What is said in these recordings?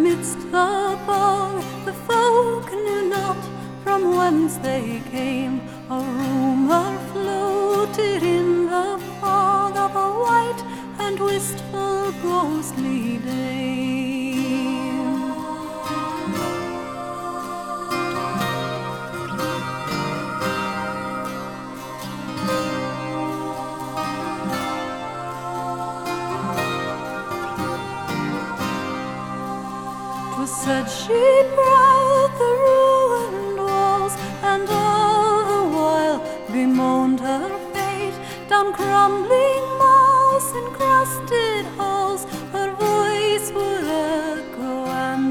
Amidst the fog, the folk knew not from whence they came. A rumor floated in the fog of a white and wistful ghostly dame. 'Twas said she prowled the ruined walls, and all the while bemoaned her fate. Down crumbling moss encrusted halls her voice would echo and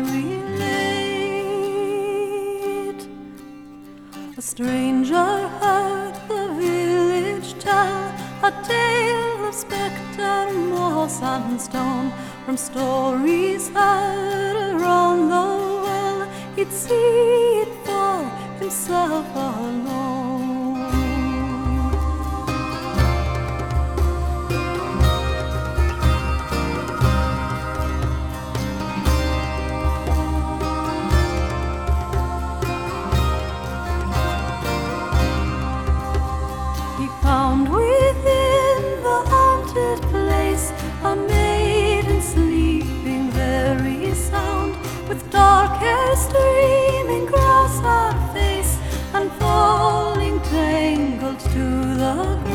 relate. A stranger heard the village tell a tale of spectre, moss and stone. From stories heard around the well, he'd see it for himself alone. He found within the haunted place a maiden sleeping very sound, with dark hair streaming across her face and falling tangled to the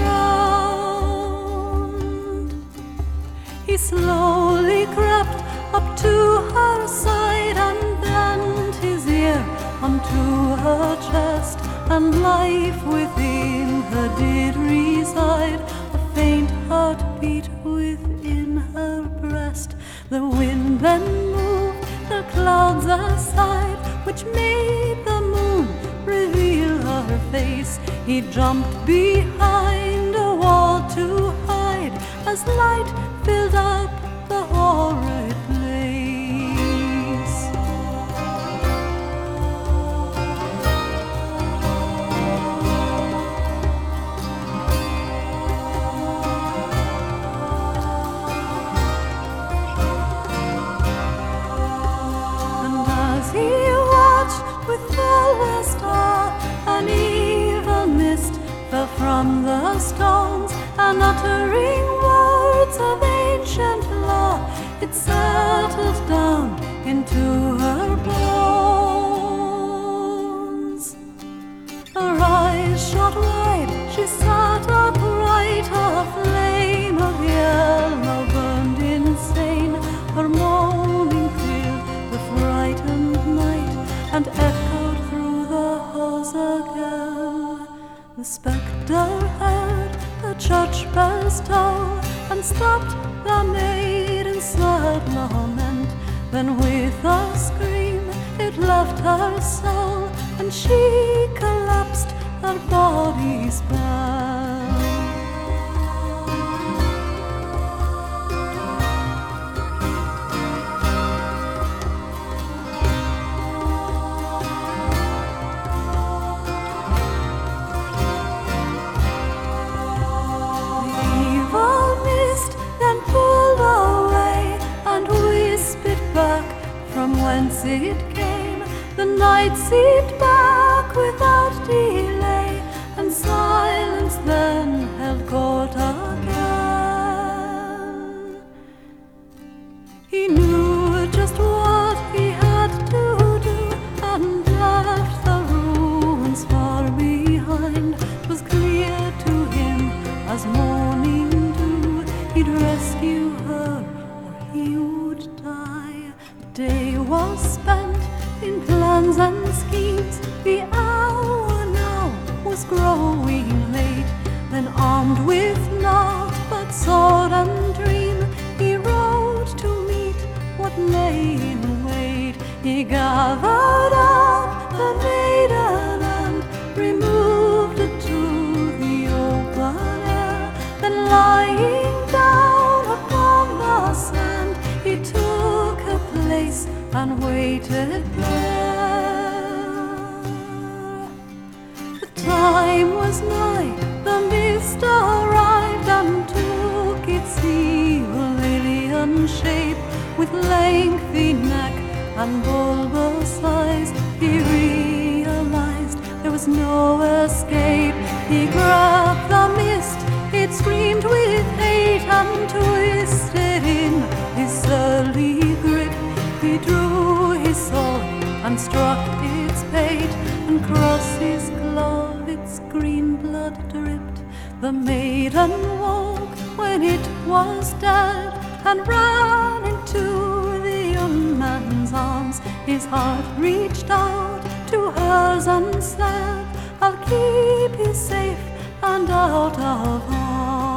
ground. He slowly crept up to her side and bent his ear unto her chest, and life within her did reside, a faint heartbeat within her breast. The wind then moved the clouds aside, which made the moon reveal her face. He jumped behind a wall to hide as light filled up the horrid place. He watched with fullest awe, an evil mist fell from the stones, and uttering words of ancient law, it settled down into her bones. Her eyes shot wide, she sat upright, a flame of yellow burned insane. Her moaning filled the frightened night and echoed through the halls again. The spectre heard the church bells toll and stopped the maiden's sad lament. Then with a scream it left her soul, and she collapsed, her body spent. From whence it came, the night seeped back without delay, and silence then held court again. He knew just what he had to do, and left the ruins far behind. 'Twas clear to him as morning dew, he'd rescue her or he would die. Day was spent in plans and schemes, the hour now was growing late. Then armed with naught but sword and dream, he rode to meet what lay in wait. He gathered up the maiden and removed it to the open air. Then lying down upon the sand, he took a place and waited there. The time was nigh, the mist arrived and took its evil alien shape, with lengthy neck and bulbous eyes. He realized there was no escape. He grabbed the mist, it screamed with hate, and twisted in his surly grip. He drew his sword and struck its pate, and across his glove its green blood dripped. The maiden woke when it was dead, and ran into the young man's arms. His heart reached out to hers and said, I'll keep you safe and out of harm.